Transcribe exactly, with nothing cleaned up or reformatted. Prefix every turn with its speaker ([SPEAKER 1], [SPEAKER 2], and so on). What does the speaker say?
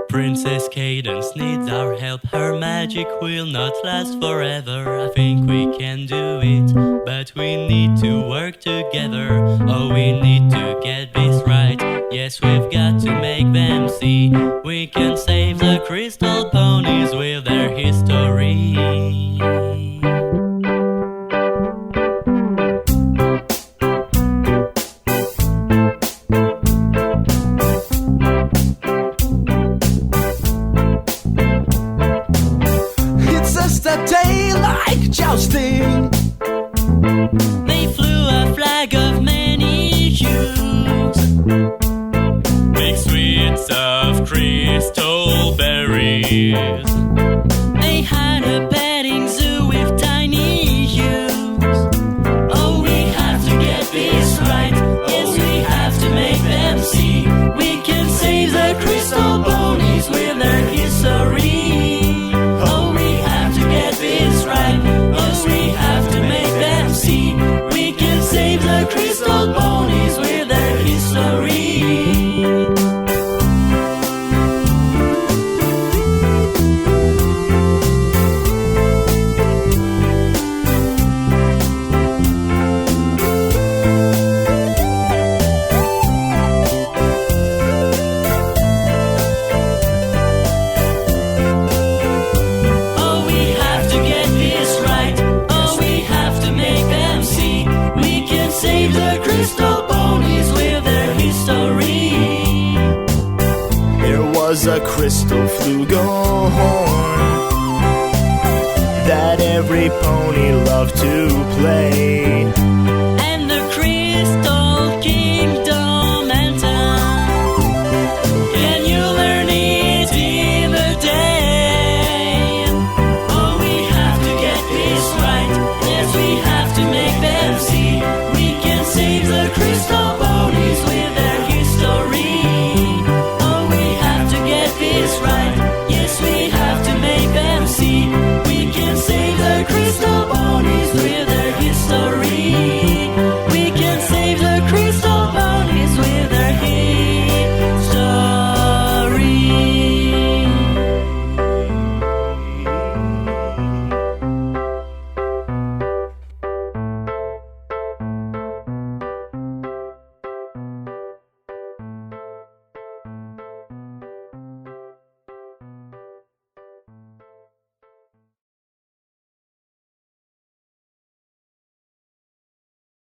[SPEAKER 1] Princess Cadence needs our help. Her magic will not last forever. I think we can do it, but we need to work together. Oh, we need to get this right. Yes, we've got to make them see we can save the crystal ponies with their history.
[SPEAKER 2] A day like jousting.
[SPEAKER 1] They flew a flag of many hues, big sweets of crystal berries. They had a petting zoo with tiny ewes. Oh, we have to get this right. Yes, we have to make them see we can save the crystal ponies with their history. The crystal ponies with their history. Oh, we have to get this right. Oh, we have to make them see save the crystal ponies with their history.
[SPEAKER 2] There was a crystal flugelhorn that every pony loved to play.